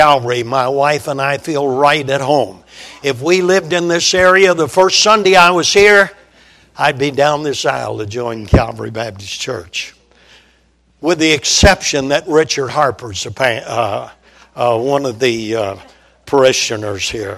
Calvary, my wife and I feel right at home. If we lived in this area the first Sunday I was here, I'd be down this aisle to join Calvary Baptist Church. With the exception that Richard Harper's one of the parishioners here.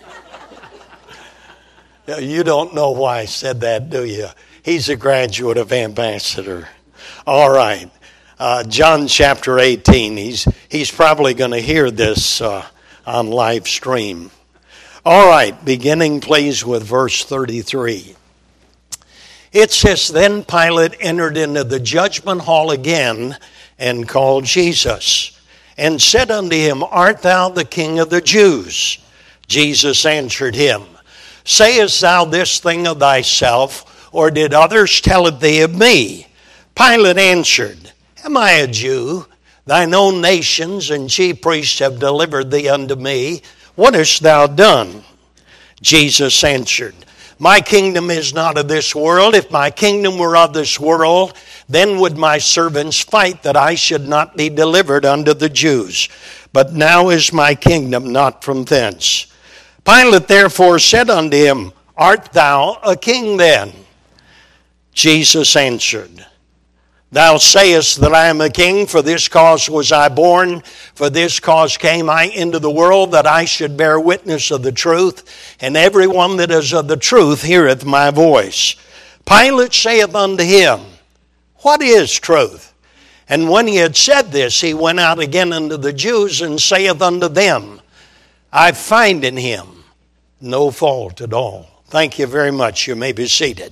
You don't know why I said that, do you? He's a graduate of Ambassador. All right. John chapter 18. He's probably going to hear this on live stream. All right. Beginning, please, with verse 33. It says, Then Pilate entered into the judgment hall again and called Jesus and said unto him, Art thou the King of the Jews? Jesus answered him, Sayest thou this thing of thyself, or did others tell it thee of me? Pilate answered, Am I a Jew? Thine own nations and chief priests have delivered thee unto me. What hast thou done? Jesus answered, My kingdom is not of this world. If my kingdom were of this world, then would my servants fight that I should not be delivered unto the Jews. But now is my kingdom not from thence. Pilate therefore said unto him, Art thou a king then? Jesus answered, Thou sayest that I am a king, for this cause was I born, for this cause came I into the world, that I should bear witness of the truth, and every one that is of the truth heareth my voice. Pilate saith unto him, What is truth? And when he had said this, he went out again unto the Jews, and saith unto them, I find in him no fault at all. Thank you very much. You may be seated.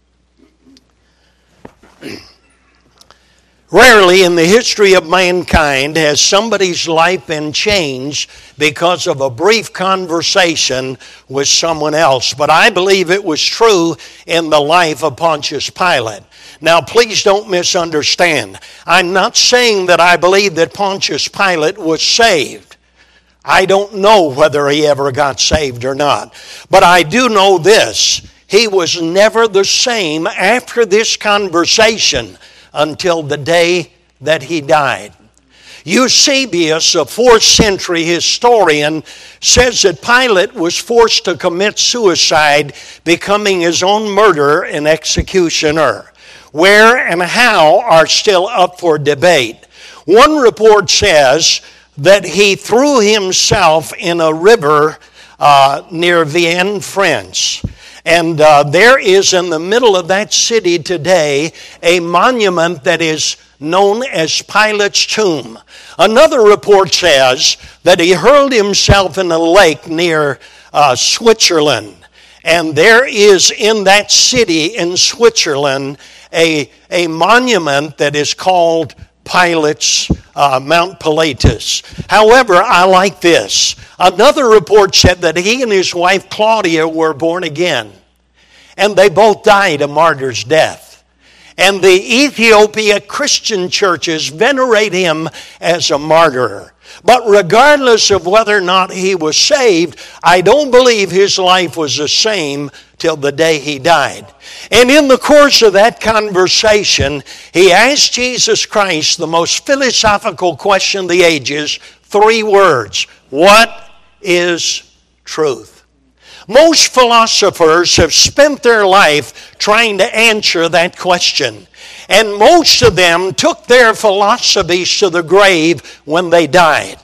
Rarely in the history of mankind has somebody's life been changed because of a brief conversation with someone else. But I believe it was true in the life of Pontius Pilate. Now, please don't misunderstand. I'm not saying that I believe that Pontius Pilate was saved. I don't know whether he ever got saved or not. But I do know this. He was never the same after this conversation until the day that he died. Eusebius, a 4th century historian, says that Pilate was forced to commit suicide, becoming his own murderer and executioner. Where and how are still up for debate. One report says that he threw himself in a river near Vienne, France. And there is in the middle of that city today a monument that is known as Pilate's tomb. Another report says that he hurled himself in a lake near Switzerland. And there is in that city in Switzerland a monument that is called Pilate's Mount Pilatus. However, I like this. Another report said that he and his wife Claudia were born again. And they both died a martyr's death. And the Ethiopia Christian churches venerate him as a martyr. But regardless of whether or not he was saved, I don't believe his life was the same till the day he died. And in the course of that conversation, he asked Jesus Christ the most philosophical question of the ages, 3 words. What is truth? Most philosophers have spent their life trying to answer that question. And most of them took their philosophies to the grave when they died.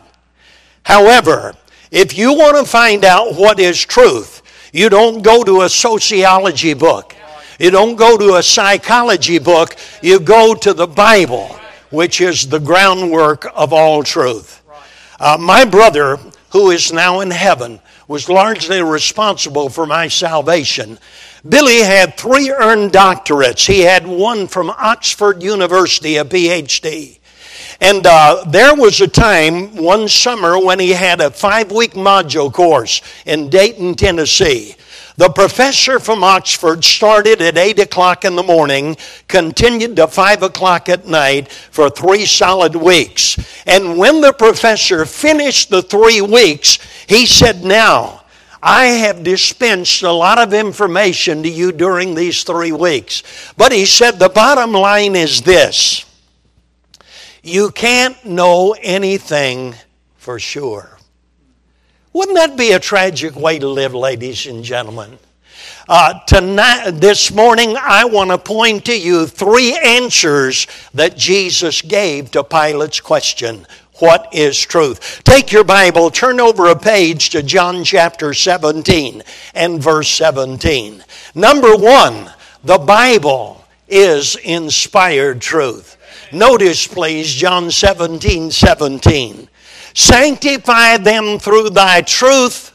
However, if you want to find out what is truth, you don't go to a sociology book. You don't go to a psychology book. You go to the Bible, which is the groundwork of all truth. My brother, who is now in heaven, was largely responsible for my salvation. Billy had 3 earned doctorates. He had one from Oxford University, a PhD. And there was a time, one summer, when he had a 5-week module course in Dayton, Tennessee. The professor from Oxford started at 8 o'clock in the morning, continued to 5 o'clock at night for 3 solid weeks. And when the professor finished the 3 weeks, he said, Now, I have dispensed a lot of information to you during these 3 weeks. But he said, the bottom line is this. You can't know anything for sure. Wouldn't that be a tragic way to live, ladies and gentlemen? This morning, I want to point to you 3 answers that Jesus gave to Pilate's question. What is truth? Take your Bible, turn over a page to John chapter 17 and verse 17. Number 1, the Bible is inspired truth. Notice, please, John 17:17. Sanctify them through thy truth.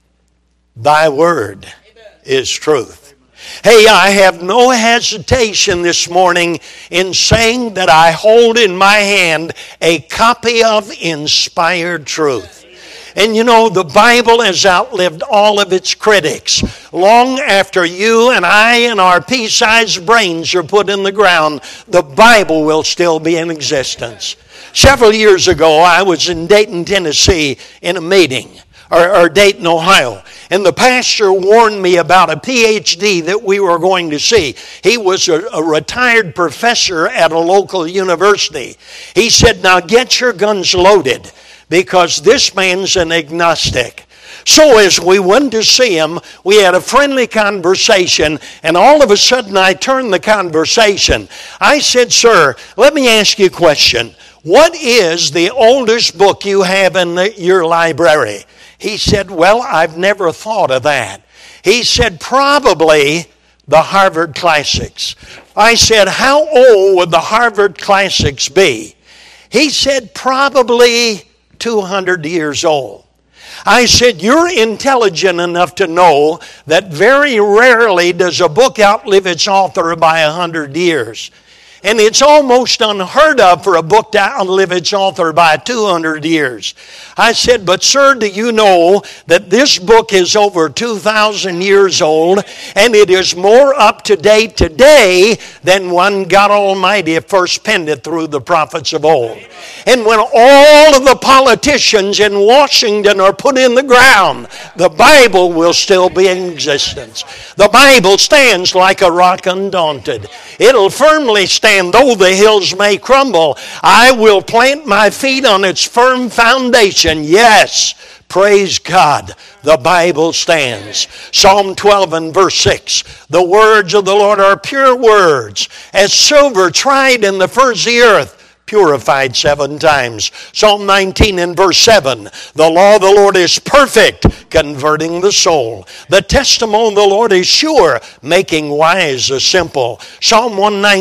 Thy word is truth. Hey, I have no hesitation this morning in saying that I hold in my hand a copy of inspired truth. And you know, the Bible has outlived all of its critics. Long after you and I and our pea-sized brains are put in the ground, the Bible will still be in existence. Several years ago, I was in Dayton, Tennessee in a meeting, or Dayton, Ohio. And the pastor warned me about a PhD that we were going to see. He was a retired professor at a local university. He said, now get your guns loaded, because this man's an agnostic. So as we went to see him, we had a friendly conversation, and all of a sudden I turned the conversation. I said, sir, let me ask you a question. What is the oldest book you have in your library? He said, well, I've never thought of that. He said, probably the Harvard Classics. I said, how old would the Harvard Classics be? He said, probably 200 years old. I said, you're intelligent enough to know that very rarely does a book outlive its author by 100 years. And it's almost unheard of for a book to outlive its author by 200 years. I said, but sir, do you know that this book is over 2,000 years old, and it is more up to date today than when God Almighty first penned it through the prophets of old. And when all of the politicians in Washington are put in the ground, the Bible will still be in existence. The Bible stands like a rock undaunted. It'll firmly stand though the hills may crumble. I will plant my feet on its firm foundation. Yes, praise God, the Bible stands. Psalm 12 and verse 6. The words of the Lord are pure words, as silver tried in the furnace of the earth, purified 7 times. Psalm 19 and verse 7. The law of the Lord is perfect, converting the soul. The testimony of the Lord is sure, making wise the simple. Psalm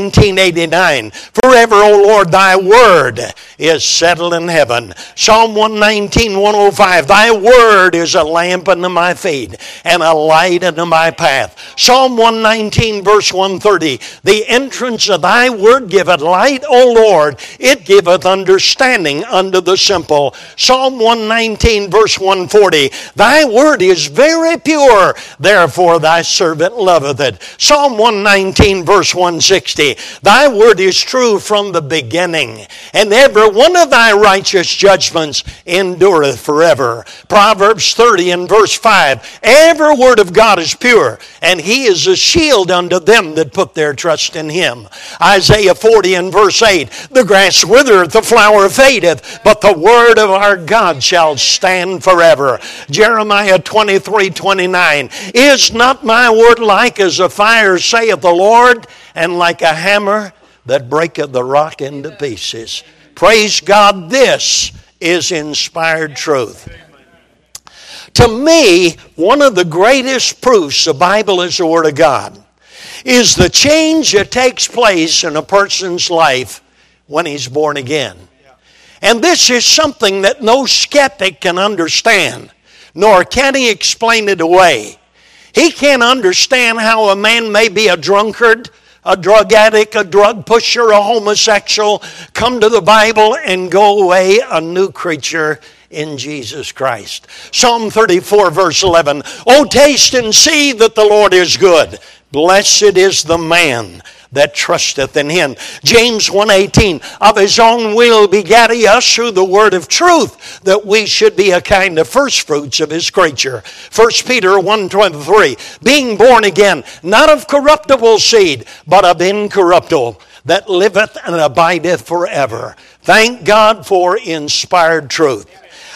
119:89. Forever, O Lord, thy word is settled in heaven. Psalm 119:105. Thy word is a lamp unto my feet and a light unto my path. Psalm 119 verse 130. The entrance of thy word giveth light, O Lord. It giveth understanding unto the simple. Psalm 119 verse 140. Thy word is very pure, therefore thy servant loveth it. Psalm 119 verse 160. Thy word is true from the beginning, and every one of thy righteous judgments endureth forever. Proverbs 30 and verse 5. Every word of God is pure, and he is a shield unto them that put their trust in him. Isaiah 40 and verse 8. The grass withereth, the flower fadeth, but the word of our God shall stand forever. Jeremiah 23:29. Is not my word like as a fire, saith the Lord, and like a hammer that breaketh the rock into pieces? Praise God, this is inspired truth. To me, one of the greatest proofs the Bible is the Word of God is the change that takes place in a person's life when he's born again. And this is something that no skeptic can understand, nor can he explain it away. He can't understand how a man may be a drunkard, a drug addict, a drug pusher, a homosexual, come to the Bible and go away a new creature in Jesus Christ. Psalm 34 verse 11. O taste and see that the Lord is good. Blessed is the man that trusteth in him. James 1:18, of his own will begat he us through the word of truth, that we should be a kind of first fruits of his creature. 1 Peter 1:23, being born again, not of corruptible seed, but of incorruptible, that liveth and abideth forever. Thank God for inspired truth.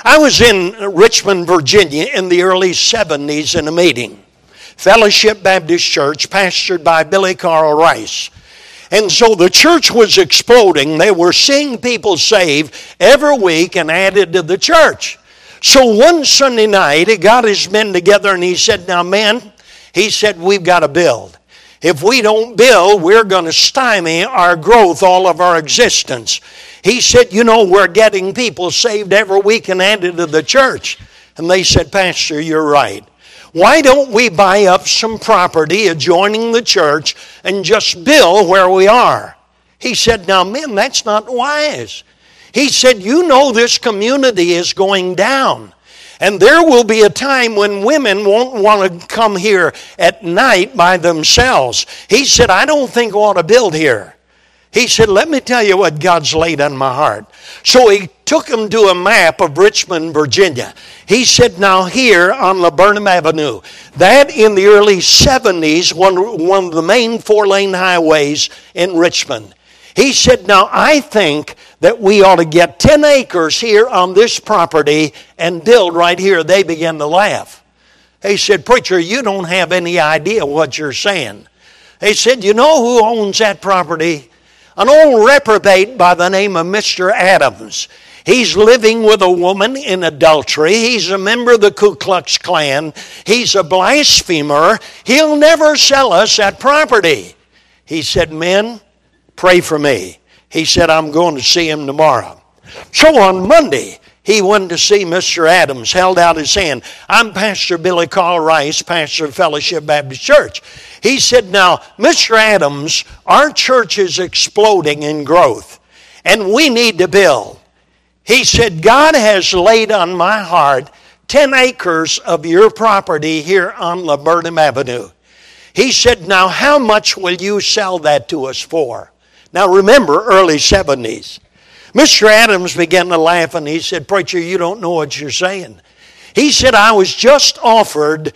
I was in Richmond, Virginia in the early 70s in a meeting. Fellowship Baptist Church, pastored by Billy Carl Rice. And so the church was exploding. They were seeing people saved every week and added to the church. So one Sunday night, he got his men together and he said, now men, he said, we've got to build. If we don't build, we're going to stymie our growth, all of our existence. He said, you know, we're getting people saved every week and added to the church. And they said, Pastor, you're right. Why don't we buy up some property adjoining the church and just build where we are? He said, now men, that's not wise. He said, you know this community is going down. And there will be a time when women won't want to come here at night by themselves. He said, I don't think we ought to build here. He said, let me tell you what God's laid on my heart. So he took him to a map of Richmond, Virginia. He said, now here on Laburnum Avenue, that in the early 70s, one of the main 4-lane highways in Richmond. He said, now I think that we ought to get 10 acres here on this property and build right here. They began to laugh. He said, preacher, you don't have any idea what you're saying. He said, you know who owns that property? An old reprobate by the name of Mr. Adams. He's living with a woman in adultery. He's a member of the Ku Klux Klan. He's a blasphemer. He'll never sell us that property. He said, men, pray for me. He said, I'm going to see him tomorrow. So on Monday, he went to see Mr. Adams, held out his hand. I'm Pastor Billy Carl Rice, pastor of Fellowship Baptist Church. He said, now, Mr. Adams, our church is exploding in growth, and we need to build. He said, God has laid on my heart 10 acres of your property here on Laburnum Avenue. He said, now, how much will you sell that to us for? Now, remember, early 70s. Mr. Adams began to laugh, and he said, preacher, you don't know what you're saying. He said, I was just offered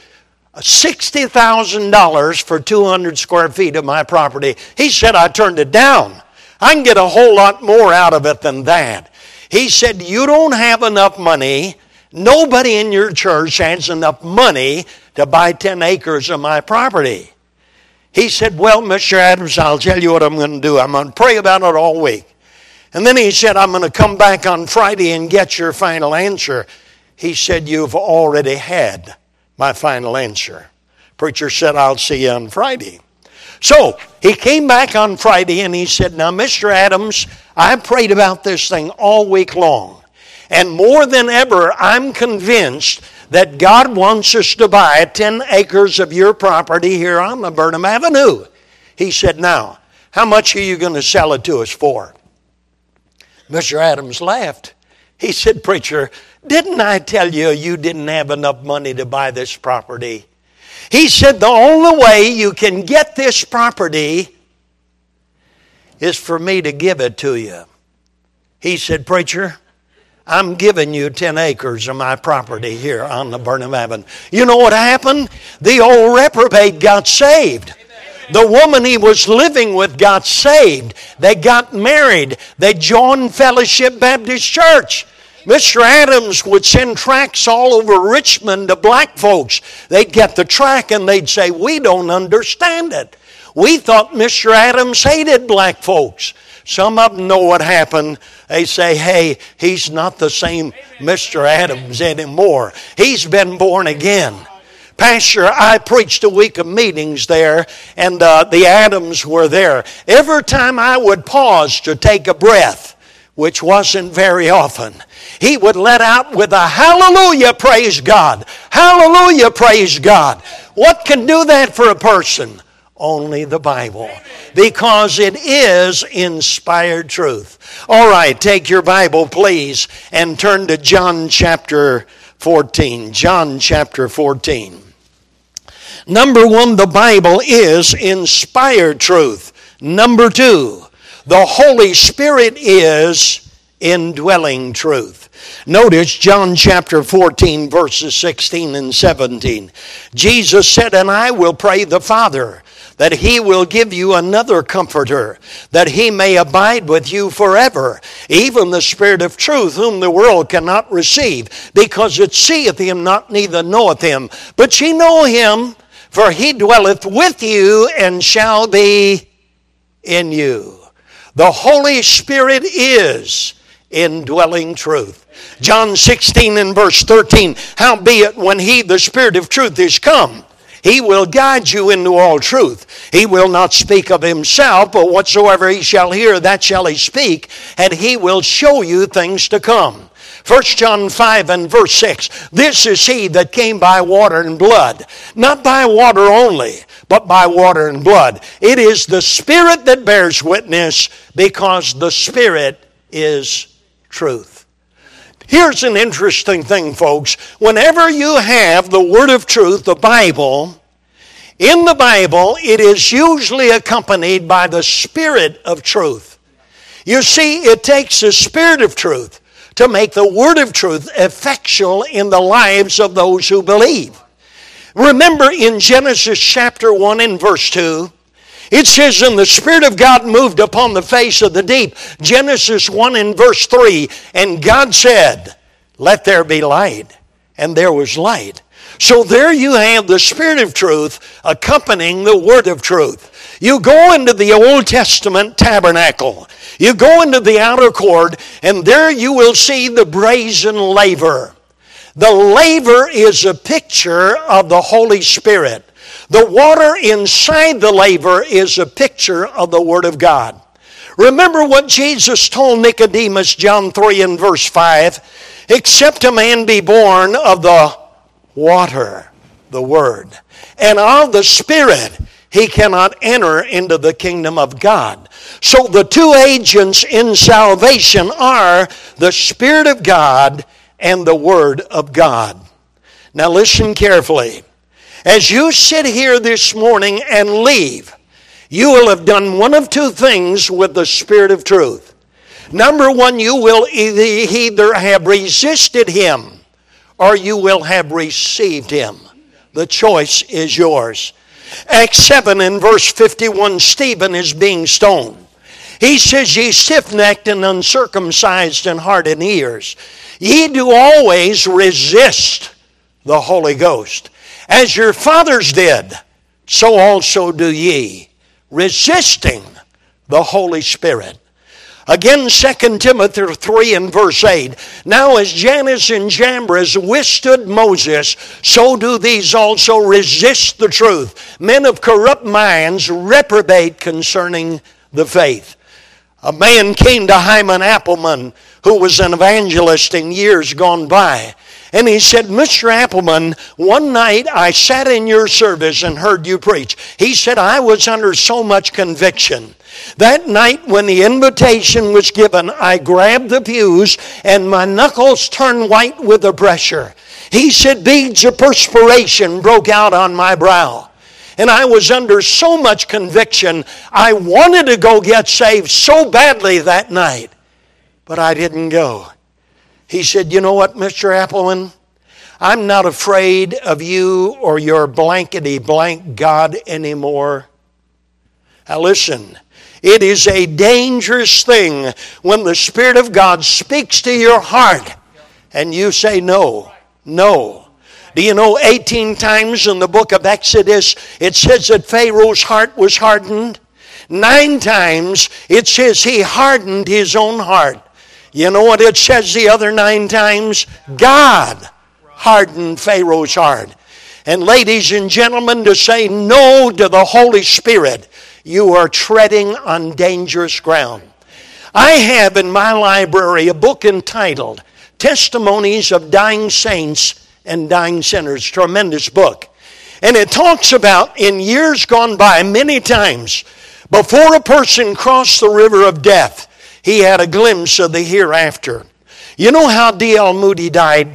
$60,000 for 200 square feet of my property. He said, I turned it down. I can get a whole lot more out of it than that. He said, you don't have enough money. Nobody in your church has enough money to buy 10 acres of my property. He said, well, Mr. Adams, I'll tell you what I'm going to do. I'm going to pray about it all week. And then he said, I'm going to come back on Friday and get your final answer. He said, you've already had my final answer. Preacher said, I'll see you on Friday. So he came back on Friday and he said, now, Mr. Adams, I prayed about this thing all week long. And more than ever, I'm convinced that God wants us to buy 10 acres of your property here on Laburnum Avenue. He said, now, how much are you going to sell it to us for? Mr. Adams laughed. He said, preacher, didn't I tell you you didn't have enough money to buy this property? He said, the only way you can get this property is for me to give it to you. He said, preacher, I'm giving you 10 acres of my property here on Laburnum Avenue. You know what happened? The old reprobate got saved. The woman he was living with got saved. They got married. They joined Fellowship Baptist Church. Mr. Adams would send tracts all over Richmond to black folks. They'd get the tract and they'd say, we don't understand it. We thought Mr. Adams hated black folks. Some of them know what happened. They say, hey, he's not the same Mr. Adams anymore. He's been born again. Pastor, I preached a week of meetings there, and the Adams were there. Every time I would pause to take a breath, which wasn't very often, he would let out with a hallelujah, praise God. Hallelujah, praise God. What can do that for a person? Only the Bible, because it is inspired truth. All right, take your Bible, please, and turn to John chapter 14. John chapter 14. Number one, the Bible is inspired truth. Number two, the Holy Spirit is indwelling truth. Notice John chapter 14, verses 16 and 17. Jesus said, and I will pray the Father, that He will give you another Comforter, that He may abide with you forever, even the Spirit of truth, whom the world cannot receive, because it seeth Him not, neither knoweth Him. But ye know Him, for He dwelleth with you and shall be in you. The Holy Spirit is indwelling truth. John 16 and verse 13, howbeit when He, the Spirit of truth, is come, He will guide you into all truth. He will not speak of Himself, but whatsoever He shall hear, that shall He speak, and He will show you things to come. 1 John 5 and verse 6, this is He that came by water and blood, not by water only, but by water and blood. It is the Spirit that bears witness, because the Spirit is truth. Here's an interesting thing, folks. Whenever you have the Word of truth, the Bible, in the Bible, it is usually accompanied by the Spirit of truth. You see, it takes the Spirit of truth to make the Word of truth effectual in the lives of those who believe. Remember in Genesis chapter 1 and verse 2, it says, and the Spirit of God moved upon the face of the deep. Genesis 1 and verse 3, and God said, let there be light. And there was light. So there you have the Spirit of truth accompanying the Word of truth. You go into the Old Testament tabernacle. You go into the outer court, and there you will see the brazen laver. The laver is a picture of the Holy Spirit. The water inside the laver is a picture of the Word of God. Remember what Jesus told Nicodemus, John 3 and verse 5, except a man be born of the water, the Word, and of the Spirit, he cannot enter into the kingdom of God. So the two agents in salvation are the Spirit of God and the Word of God. Now listen carefully. As you sit here this morning and leave, you will have done one of two things with the Spirit of truth. Number one, you will either have resisted Him or you will have received Him. The choice is yours. Acts 7 and verse 51, Stephen is being stoned. He says, ye stiff-necked and uncircumcised in heart and ears, ye do always resist the Holy Ghost. As your fathers did, so also do ye, resisting the Holy Spirit. Again, 2 Timothy 3 and verse 8, now as Jannes and Jambres withstood Moses, so do these also resist the truth. Men of corrupt minds reprobate concerning the faith. A man came to Hyman Appleman, who was an evangelist in years gone by. And he said, Mr. Appleman, one night I sat in your service and heard you preach. He said, I was under so much conviction. That night when the invitation was given, I grabbed the pews and my knuckles turned white with the pressure. He said, beads of perspiration broke out on my brow. And I was under so much conviction, I wanted to go get saved so badly that night. But I didn't go. He said, you know what, Mr. Appleman? I'm not afraid of you or your blankety blank God anymore. Now listen, it is a dangerous thing when the Spirit of God speaks to your heart and you say no, no. Do you know 18 times in the book of Exodus it says that Pharaoh's heart was hardened? 9 times it says he hardened his own heart. You know what it says the other 9 times? God hardened Pharaoh's heart. And ladies and gentlemen, to say no to the Holy Spirit, you are treading on dangerous ground. I have in my library a book entitled Testimonies of Dying Saints and Dying Sinners. Tremendous book. And it talks about in years gone by many times, before a person crossed the river of death, he had a glimpse of the hereafter. You know how D.L. Moody died?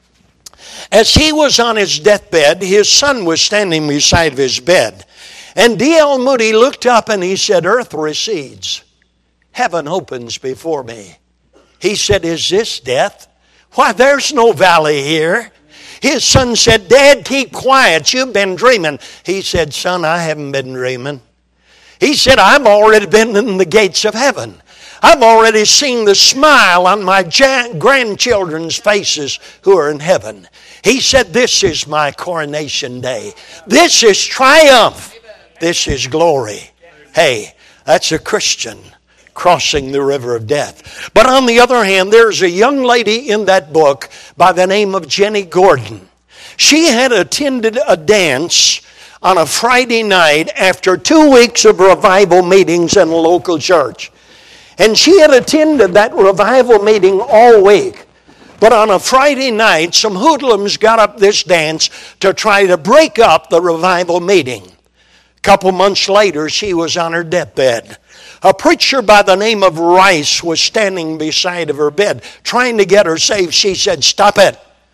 As he was on his deathbed, his son was standing beside his bed. And D.L. Moody looked up and he said, earth recedes. Heaven opens before me. He said, is this death? Why, there's no valley here. His son said, Dad, keep quiet. You've been dreaming. He said, son, I haven't been dreaming. He said, I've already been in the gates of heaven. I've already seen the smile on my grandchildren's faces who are in heaven. He said, this is my coronation day. This is triumph. This is glory. Hey, that's a Christian crossing the river of death. But on the other hand, there's a young lady in that book by the name of Jenny Gordon. She had attended a dance on a Friday night after 2 weeks of revival meetings in a local church. And she had attended that revival meeting all week. But on a Friday night, some hoodlums got up this dance to try to break up the revival meeting. A couple months later, she was on her deathbed. A preacher by the name of Rice was standing beside of her bed trying to get her saved. She said, stop it.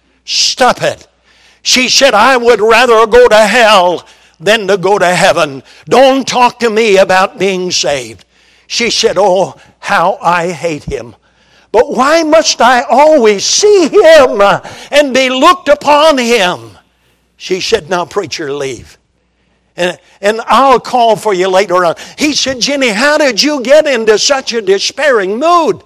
Stop it. She said, I would rather go to hell than to go to heaven. Don't talk to me about being saved. She said, oh, how I hate him. But why must I always see him and be looked upon him? She said, now preacher, leave. And I'll call for you later on. He said, Jenny, how did you get into such a despairing mood?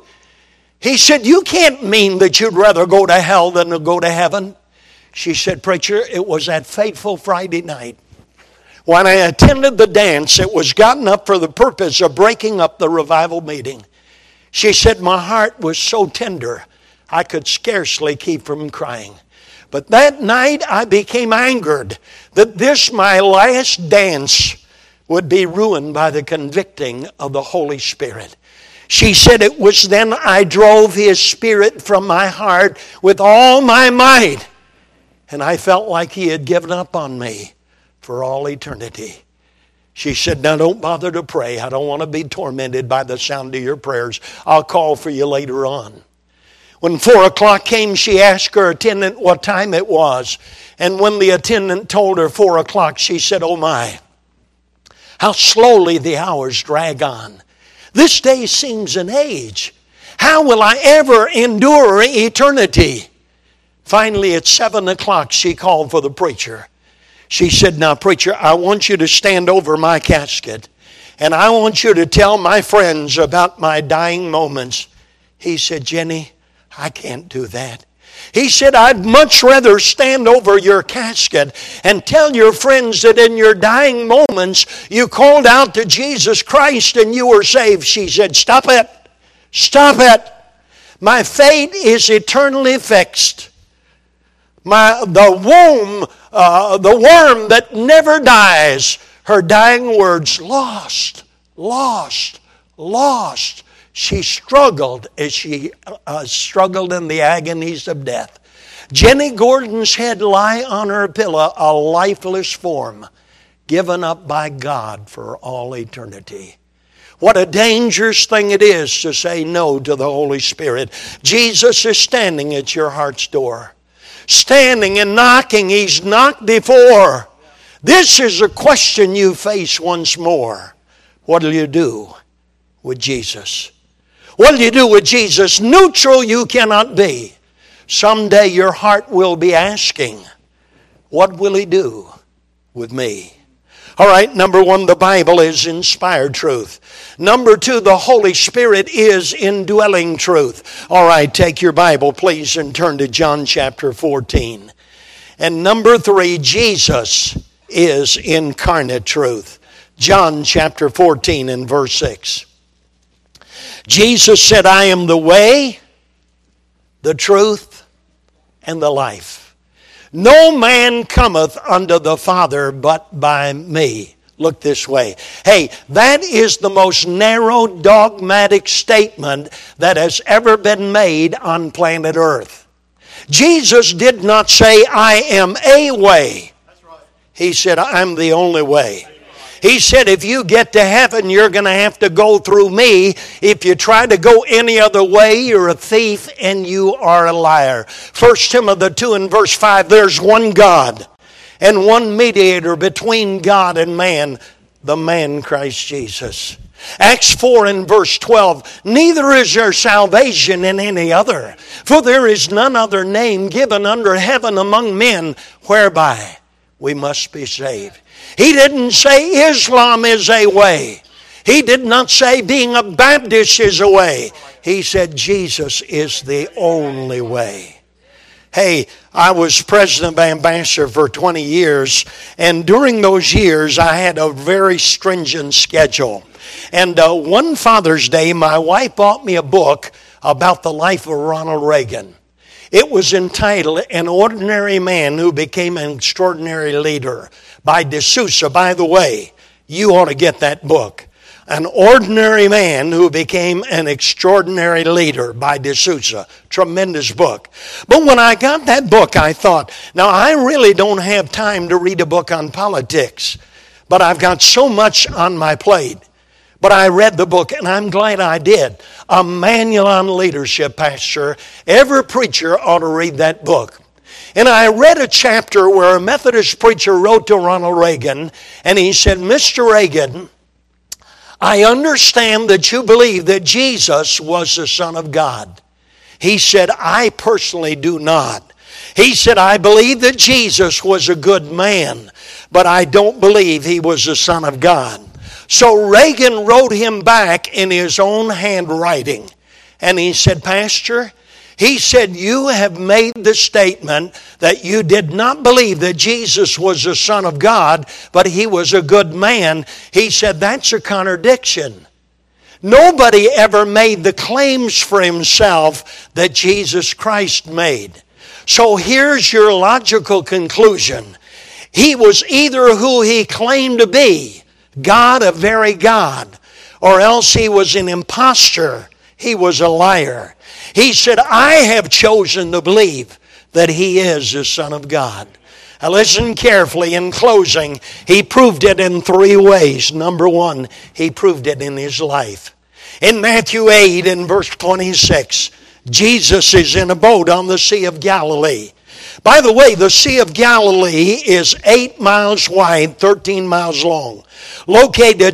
He said, you can't mean that you'd rather go to hell than to go to heaven. She said, preacher, it was that fateful Friday night. When I attended the dance, it was gotten up for the purpose of breaking up the revival meeting. She said, my heart was so tender, I could scarcely keep from crying. But that night I became angered that this, my last dance, would be ruined by the convicting of the Holy Spirit. She said, it was then I drove His Spirit from my heart with all my might. And I felt like He had given up on me for all eternity. She said, now don't bother to pray. I don't want to be tormented by the sound of your prayers. I'll call for you later on. When 4 o'clock came, she asked her attendant what time it was. And when the attendant told her 4 o'clock, she said, oh my, how slowly the hours drag on. This day seems an age. How will I ever endure eternity? Finally, at 7 o'clock, she called for the preacher. She said, now, preacher, I want you to stand over my casket, and I want you to tell my friends about my dying moments. He said, Jenny, I can't do that. He said, I'd much rather stand over your casket and tell your friends that in your dying moments you called out to Jesus Christ and you were saved. She said, stop it. Stop it. My fate is eternally fixed. The worm that never dies. Her dying words, lost, lost, lost. She struggled as she struggled in the agonies of death. Jenny Gordon's head lay on her pillow, a lifeless form, given up by God for all eternity. What a dangerous thing it is to say no to the Holy Spirit. Jesus is standing at your heart's door. Standing and knocking. He's knocked before. This is a question you face once more. What will you do with Jesus? What will you do with Jesus? Neutral you cannot be. Someday your heart will be asking, what will He do with me? All right, number one, the Bible is inspired truth. Number two, the Holy Spirit is indwelling truth. All right, take your Bible, please, and turn to John chapter 14. And number three, Jesus is incarnate truth. John chapter 14 and verse 6. Jesus said, I am the way, the truth, and the life. No man cometh unto the Father but by me. Look this way. Hey, that is the most narrow dogmatic statement that has ever been made on planet Earth. Jesus did not say, I am a way. He said, I'm the only way. He said, if you get to heaven, you're going to have to go through me. If you try to go any other way, you're a thief and you are a liar. 1 Timothy 2 and verse 5, there's one God and one mediator between God and man, the man Christ Jesus. Acts 4 and verse 12, neither is there salvation in any other, for there is none other name given under heaven among men whereby we must be saved. He didn't say Islam is a way. He did not say being a Baptist is a way. He said Jesus is the only way. Hey, I was president of Ambassador for 20 years, and during those years I had a very stringent schedule. And one Father's Day, my wife bought me a book about the life of Ronald Reagan. It was entitled An Ordinary Man Who Became an Extraordinary Leader by D'Souza. By the way, you ought to get that book. An Ordinary Man Who Became an Extraordinary Leader by D'Souza. Tremendous book. But when I got that book, I thought, now I really don't have time to read a book on politics, but I've got so much on my plate. But I read the book, and I'm glad I did. A Manual on Leadership, Pastor. Every preacher ought to read that book. And I read a chapter where a Methodist preacher wrote to Ronald Reagan, and he said, Mr. Reagan, I understand that you believe that Jesus was the Son of God. He said, I personally do not. He said, I believe that Jesus was a good man, but I don't believe he was the Son of God. So Reagan wrote him back in his own handwriting. And he said, Pastor, he said, you have made the statement that you did not believe that Jesus was the Son of God, but he was a good man. He said, that's a contradiction. Nobody ever made the claims for himself that Jesus Christ made. So here's your logical conclusion. He was either who he claimed to be, God, a very God, or else he was an impostor. He was a liar. He said, I have chosen to believe that he is the Son of God. Now listen carefully. In closing, he proved it in 3 ways. Number 1, he proved it in his life. In Matthew 8 and verse 26, Jesus is in a boat on the Sea of Galilee. By the way, the Sea of Galilee is 8 miles wide, 13 miles long, located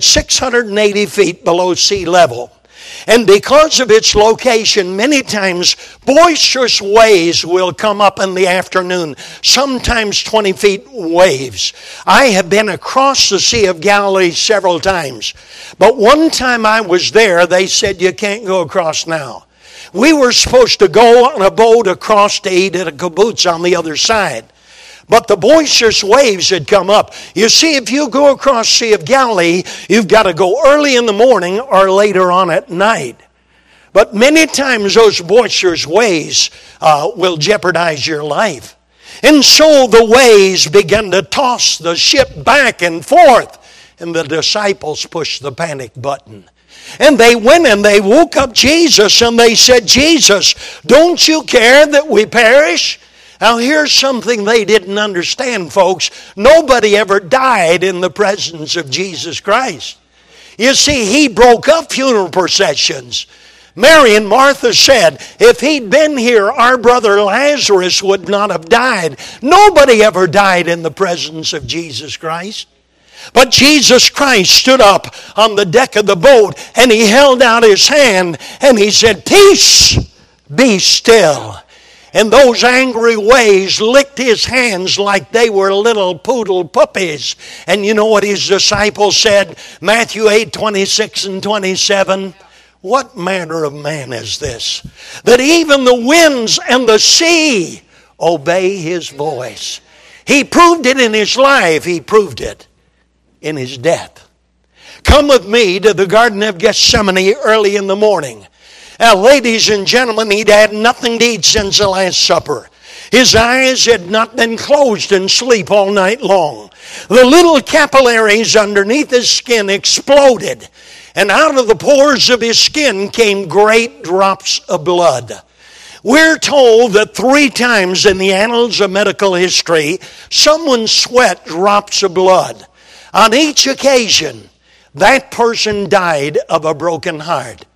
680 feet below sea level. And because of its location, many times boisterous waves will come up in the afternoon, sometimes 20 feet waves. I have been across the Sea of Galilee several times, but one time I was there, they said you can't go across now. We were supposed to go on a boat across to eat at a kibbutz on the other side. But the boisterous waves had come up. You see, if you go across the Sea of Galilee, you've got to go early in the morning or later on at night. But many times those boisterous waves will jeopardize your life. And so the waves began to toss the ship back and forth. And the disciples pushed the panic button. And they went and they woke up Jesus and they said, Jesus, don't you care that we perish? Now here's something they didn't understand, folks. Nobody ever died in the presence of Jesus Christ. You see, he broke up funeral processions. Mary and Martha said, if he'd been here, our brother Lazarus would not have died. Nobody ever died in the presence of Jesus Christ. But Jesus Christ stood up on the deck of the boat and he held out his hand and he said, peace, be still. And those angry waves licked his hands like they were little poodle puppies. And you know what his disciples said? Matthew 8, 26 and 27. What manner of man is this, that even the winds and the sea obey his voice? He proved it in his life. He proved it in his death. Come with me to the Garden of Gethsemane early in the morning. Now, ladies and gentlemen, he'd had nothing to eat since the Last Supper. His eyes had not been closed in sleep all night long. The little capillaries underneath his skin exploded, and out of the pores of his skin came great drops of blood. We're told that 3 times in the annals of medical history, someone sweat drops of blood. On each occasion, that person died of a broken heart.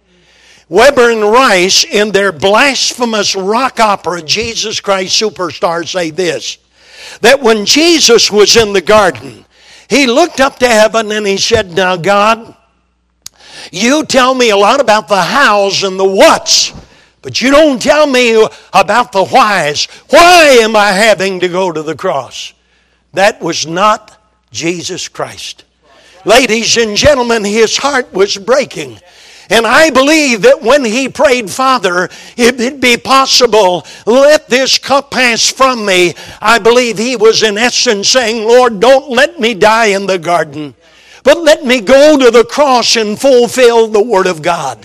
Weber and Rice, in their blasphemous rock opera, Jesus Christ Superstar, say this, that when Jesus was in the garden, He looked up to heaven and he said, now God, you tell me a lot about the hows and the whats, but you don't tell me about the whys. Why am I having to go to the cross? That was not Jesus Christ. Ladies and gentlemen, his heart was breaking. And I believe that when he prayed, Father, if it be possible, let this cup pass from me. I believe he was in essence saying, Lord, don't let me die in the garden, but let me go to the cross and fulfill the Word of God.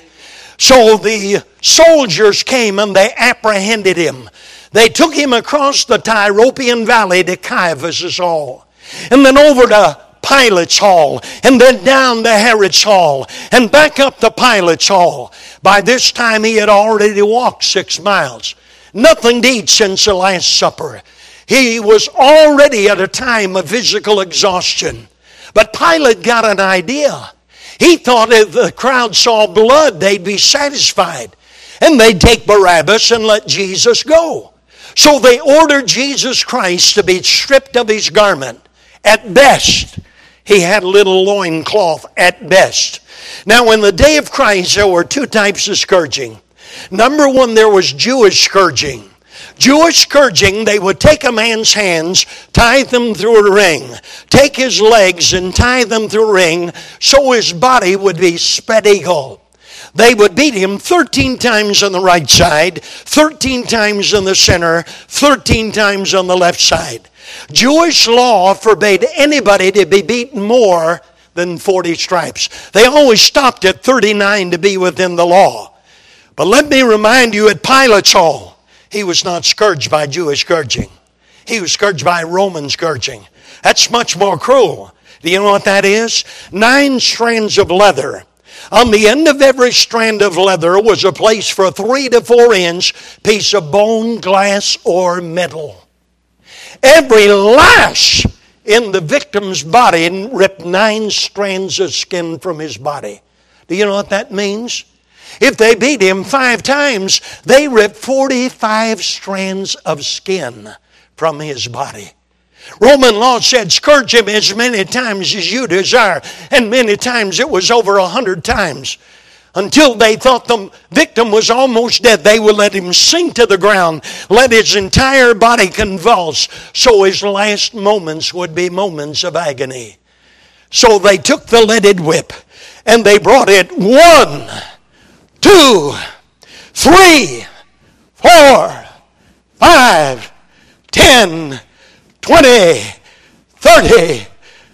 So the soldiers came and they apprehended him. They took him across the Tyropoeon Valley to Caiaphas' hall, and then over to Pilate's hall, and then down to Herod's hall, and back up to Pilate's hall. By this time he had already walked 6 miles. Nothing to eat since the Last Supper. He was already at a time of physical exhaustion. But Pilate got an idea. He thought if the crowd saw blood, they'd be satisfied, and they'd take Barabbas and let Jesus go. So they ordered Jesus Christ to be stripped of his garment. At best, he had a little loincloth at best. Now, in the day of Christ, there were 2 types of scourging. Number 1, there was Jewish scourging. Jewish scourging, they would take a man's hands, tie them through a ring, take his legs and tie them through a ring so his body would be spread eagle. They would beat him 13 times on the right side, 13 times in the center, 13 times on the left side. Jewish law forbade anybody to be beaten more than 40 stripes. They always stopped at 39 to be within the law. But let me remind you, at Pilate's hall, he was not scourged by Jewish scourging. He was scourged by Roman scourging. That's much more cruel. Do you know what that is? 9 strands of leather. On the end of every strand of leather was a place for a 3 to 4 inch piece of bone, glass, or metal. Every lash in the victim's body ripped 9 strands of skin from his body. Do you know what that means? If they beat him 5 times, they ripped 45 strands of skin from his body. Roman law said, scourge him as many times as you desire. And many times it was over 100 times. Until they thought the victim was almost dead, they would let him sink to the ground, let his entire body convulse, so his last moments would be moments of agony. So they took the leaded whip, and they brought it 1, 2, 3, 4, 5, 10, 20, 30,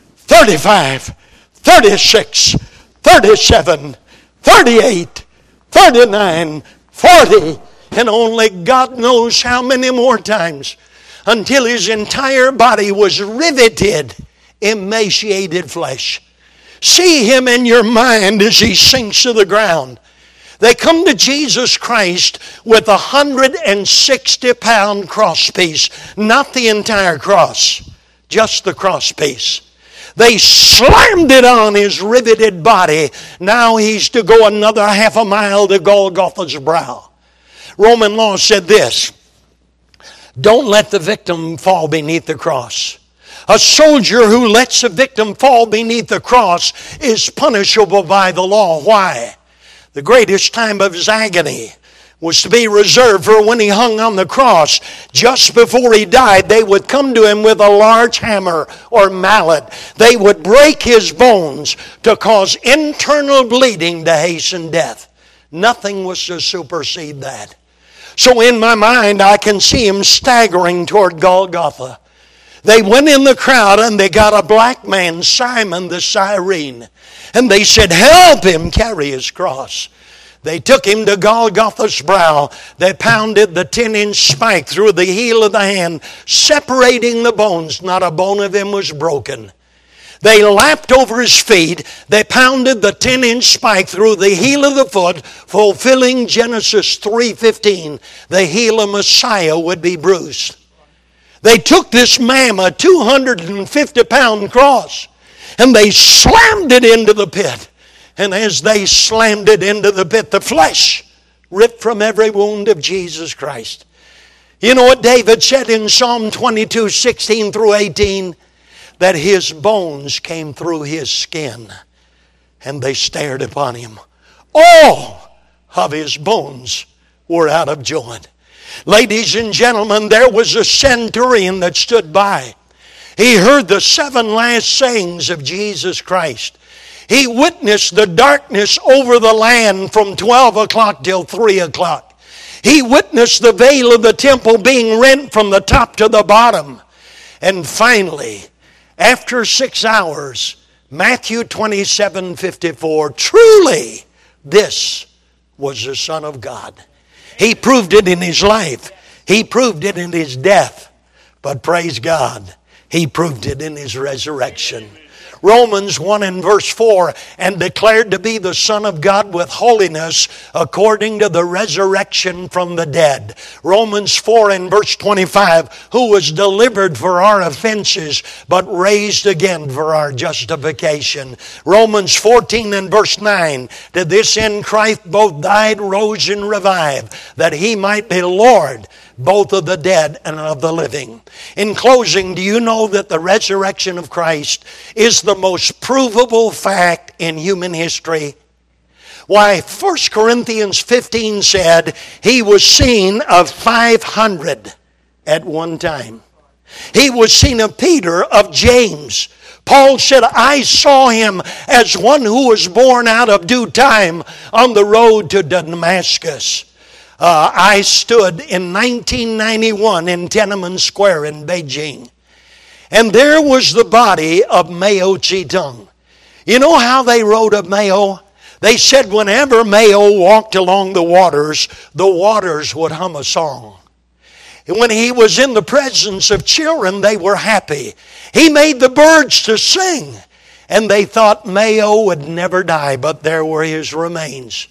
35, 36, 37, 38, 39, 40, and only God knows how many more times, until his entire body was riveted, emaciated flesh. See him in your mind as he sinks to the ground. They come to Jesus Christ with a 160-pound cross piece, not the entire cross, just the cross piece. They slammed it on his riveted body. Now he's to go another half a mile to Golgotha's brow. Roman law said this: don't let the victim fall beneath the cross. A soldier who lets a victim fall beneath the cross is punishable by the law. Why? The greatest time of his agony was to be reserved for when he hung on the cross. Just before he died, they would come to him with a large hammer or mallet. They would break his bones to cause internal bleeding to hasten death. Nothing was to supersede that. So in my mind, I can see him staggering toward Golgotha. They went in the crowd and they got a black man, Simon the Cyrene. And they said, help him carry his cross. They took him to Golgotha's brow. They pounded the 10-inch spike through the heel of the hand, separating the bones. Not a bone of him was broken. They lapped over his feet. They pounded the 10-inch spike through the heel of the foot, fulfilling Genesis 3:15. The heel of Messiah would be bruised. They took this mammoth 250-pound cross, and they slammed it into the pit. And as they slammed it into the pit, the flesh ripped from every wound of Jesus Christ. You know what David said in Psalm 22:16 through 18? that his bones came through his skin, and they stared upon him. All of his bones were out of joint. Ladies and gentlemen, there was a centurion that stood by. He heard the 7 last sayings of Jesus Christ. He witnessed the darkness over the land from 12 o'clock till 3 o'clock. He witnessed the veil of the temple being rent from the top to the bottom. And finally, after 6 hours, Matthew 27:54, truly this was the Son of God. He proved it in his life. He proved it in his death. But praise God, he proved it in his resurrection. Romans 1 and verse 4, and declared to be the Son of God with holiness according to the resurrection from the dead. Romans 4 and verse 25, who was delivered for our offenses, but raised again for our justification. Romans 14 and verse 9, to this end Christ both died, rose, and revived, that he might be Lord both of the dead and of the living. In closing, do you know that the resurrection of Christ is the most provable fact in human history? Why, 1 Corinthians 15 said he was seen of 500 at one time. He was seen of Peter, of James. Paul said, I saw him as one who was born out of due time on the road to Damascus. I stood in 1991 in Tiananmen Square in Beijing. And there was the body of Mao Zedong. You know how they wrote of Mao? They said whenever Mao walked along the waters would hum a song. And when he was in the presence of children, they were happy. He made the birds to sing. And they thought Mao would never die, but there were his remains.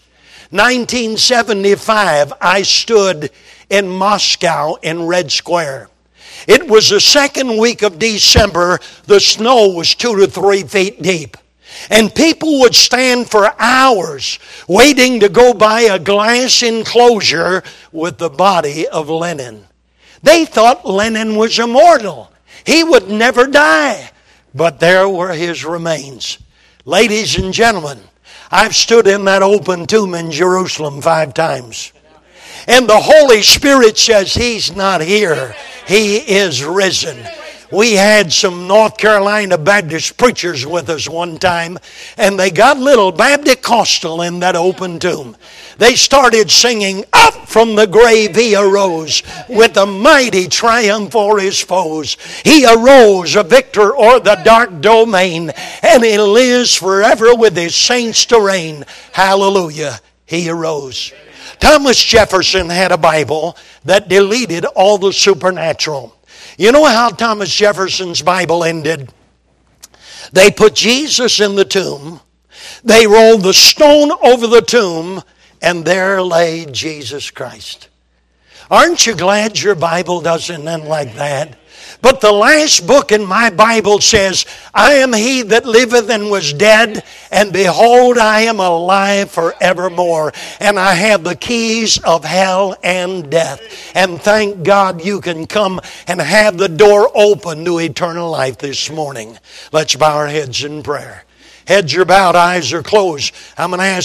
1975, I stood in Moscow in Red Square. It was the second week of December. The snow was 2 to 3 feet deep. And people would stand for hours waiting to go by a glass enclosure with the body of Lenin. They thought Lenin was immortal. He would never die. But there were his remains. Ladies and gentlemen, I've stood in that open tomb in Jerusalem 5 times. And the Holy Spirit says He's not here. He is risen. We had some North Carolina Baptist preachers with us one time, and they got little Baptist-costal in that open tomb. They started singing, up from the grave he arose, with a mighty triumph o'er his foes. He arose a victor o'er the dark domain, and he lives forever with his saints to reign. Hallelujah, he arose. Thomas Jefferson had a Bible that deleted all the supernatural. You know how Thomas Jefferson's Bible ended? They put Jesus in the tomb. They rolled the stone over the tomb, and there lay Jesus Christ. Aren't you glad your Bible doesn't end like that? But the last book in my Bible says, I am he that liveth and was dead, and behold, I am alive forevermore. And I have the keys of hell and death. And thank God you can come and have the door open to eternal life this morning. Let's bow our heads in prayer. Heads are bowed, eyes are closed. I'm going to ask